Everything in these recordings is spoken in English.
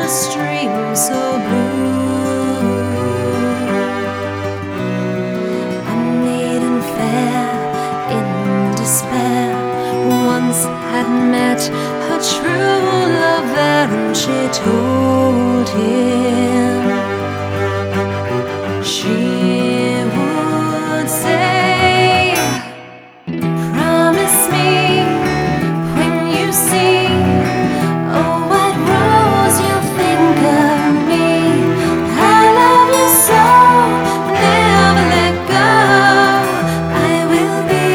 a stream so blue. A maiden fair in despair once had met her true lover, and she told him she would say, "Promise me when you see a white rose, you'll think of me. I love you so, never let go. I will be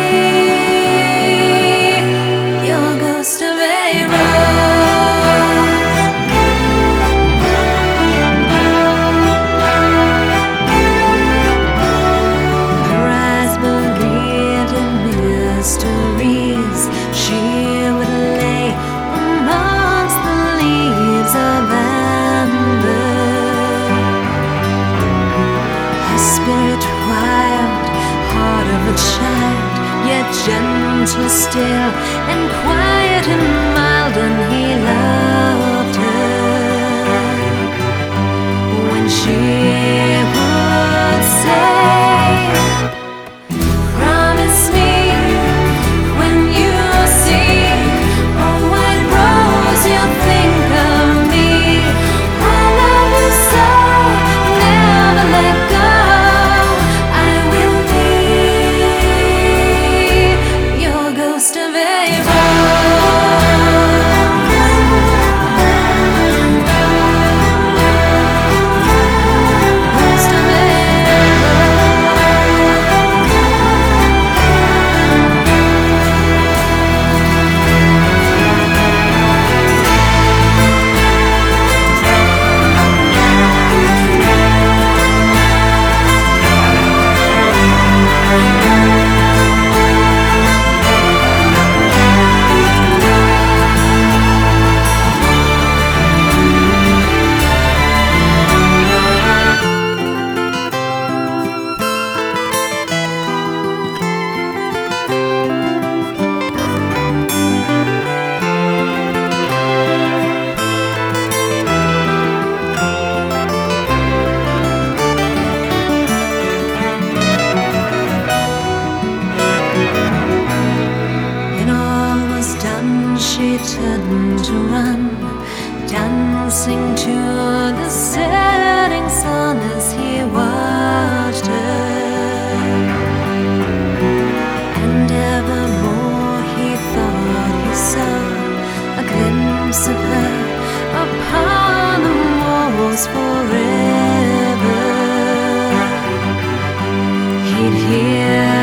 your ghost of a rose." Her eyes believed in mysteries. She would lay amongst the leaves of amber. Her spirit wild, heart of a child, yet gentle still, and quiet and mild, and he loved her. When she would say, "Promise me when you see a white rose, you'll think of me. I love you so, never let go. I will be your ghost of a ghost of a When all was done, she turned to run, dancing to the setting sun as he watched her. And evermore he thought he saw a glimpse of her upon the walls forever. He'd hear